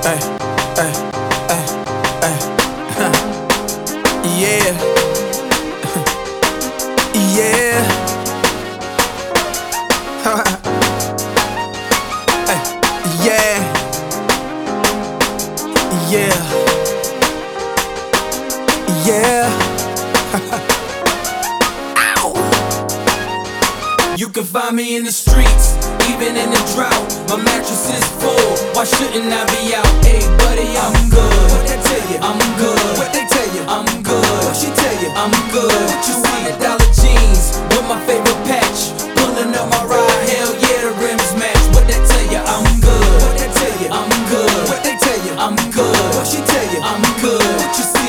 Ay, ay, ay, ay. Yeah. Yeah. Ay, yeah. Yeah. Yeah. Ow. You can find me in the streets, even in the drought. My mattress is full, why shouldn't I be out? Hey buddy, I'm good. What they tell you? I'm good. What they tell you? I'm good. What she tell you? I'm good. What you see? $1 jeans with my favorite patch, pulling up my ride. Hell yeah, the rims match. What they tell you? I'm good. What they tell you? I'm good. What they tell you? I'm good. What she tell you? I'm good. What you see?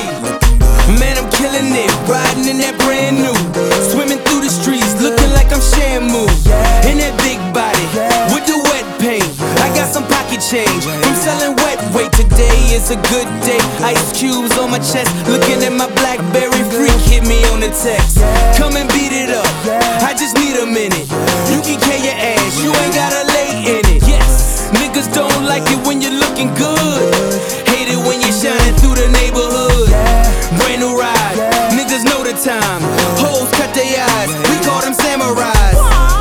Man, I'm killing it, riding in that brand new, swimming through the streets, looking like I'm Shamu. In that big body, with the wet paint, I got some pocket change from selling wet weight. Today is a good day, ice cubes on my chest, looking at my BlackBerry. Freak hit me on the text, come and beat it up, I just need a minute. You can carry your ass, you ain't gotta lay in it. Yes, niggas don't like it when you're looking good, hate it when you're shining through the neighborhood. Brand new ride, niggas know the time, hoes cut their eyes, we call them samurais.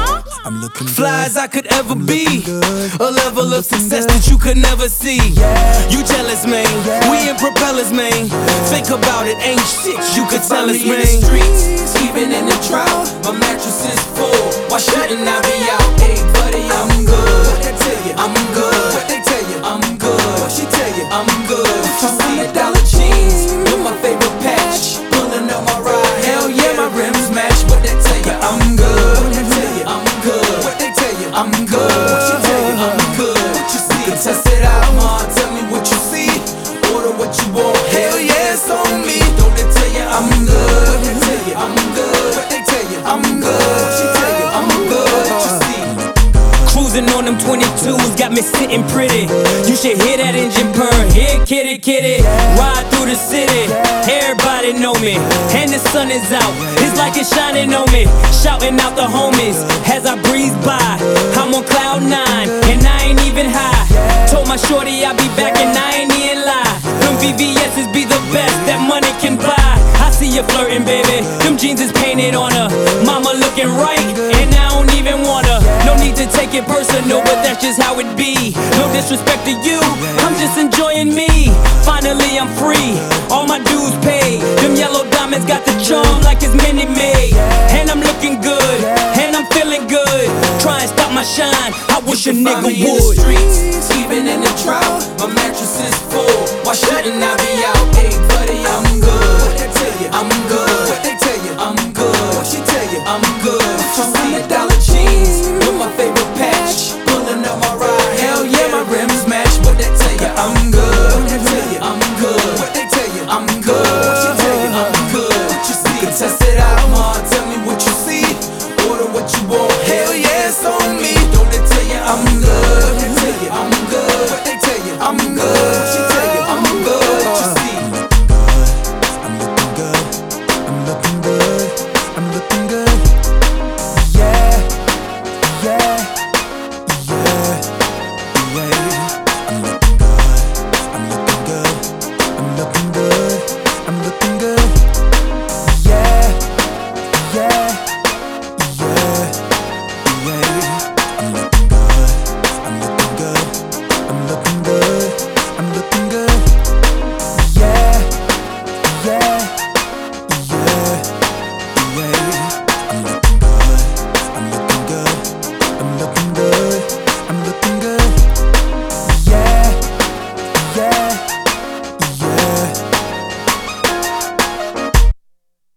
I'm looking fly as I could ever be, a level of success that you could never see. You jealous, man, we in propellers, man. Think about it, ain't shit you could tell us, man. In the streets, even in the drought, my mattress is full, why shouldn't I be out? Hey buddy, I'm good. What they tell you? I'm good. What they tell you? I'm good. What she tell you? I'm good. You see $1 jeans with my favorite patch, pulling up my ride. Hell yeah, my rims match. What they tell you? I'm good. What they tell you? I'm good. What they tell you? I'm good. What she tell you? I'm good. What you see? You can test it out, ma. Tell me what you see. Order what you want. Hell yeah, it's on me. Don't they tell you I'm good? What they tell you? I'm good. What they tell you? I'm good. What she tell you? I'm good. What you see? Cruising on them 22s, got me sitting pretty. You should hear that engine purr. Here, kitty, kitty. Ride through the city, everybody know me. And the sun is out, it's like it's shining on me. Shouting out the homies as I breeze by. I'm on cloud 9, and I ain't even high. Told my shorty I'll be back, and I ain't even lie. Them VVS's be the best that money can buy. I see you flirting, baby. Them jeans is painted on her. Mama looking right, and I don't even want her. No need to take it personal, but that's just how it be. No disrespect to you, I'm just enjoying me. Finally I'm free, all my dues paid. Them yellow diamonds got the charm like it's Minute Maid. And I'm looking good, and I'm feeling good. Try and stop my shine, I wish a nigga would. In the streets, even in the drought, my mattress is full, why shouldn't I be out? Hey buddy, I'm good. What they tell you? I'm good. What they tell you? I'm good. What she tell you? I'm good. You see $1 jeans with my favorite patch, pulling up my ride. Hell yeah, my rims match. What they tell you? I'm good. What they tell you? I'm good. What they tell you? I'm good. What she tell you? I'm good. What you see? You can test it out, ma. Tell me what you see. Order what you want. Hell yeah, it's on me. Don't they tell you I'm good? What they tell you? I'm good. What they tell you? I'm good. What she tell you? I'm good. What you see? I'm looking good. I'm looking good. I'm looking good. Yeah. Yeah. Yeah. Yeah. I'm looking good. I'm looking good. I'm looking good. I'm looking good. Yeah. Yeah. Yeah. Yeah. I'm looking good. I'm looking good. I'm looking good. I'm looking good. Yeah. Yeah.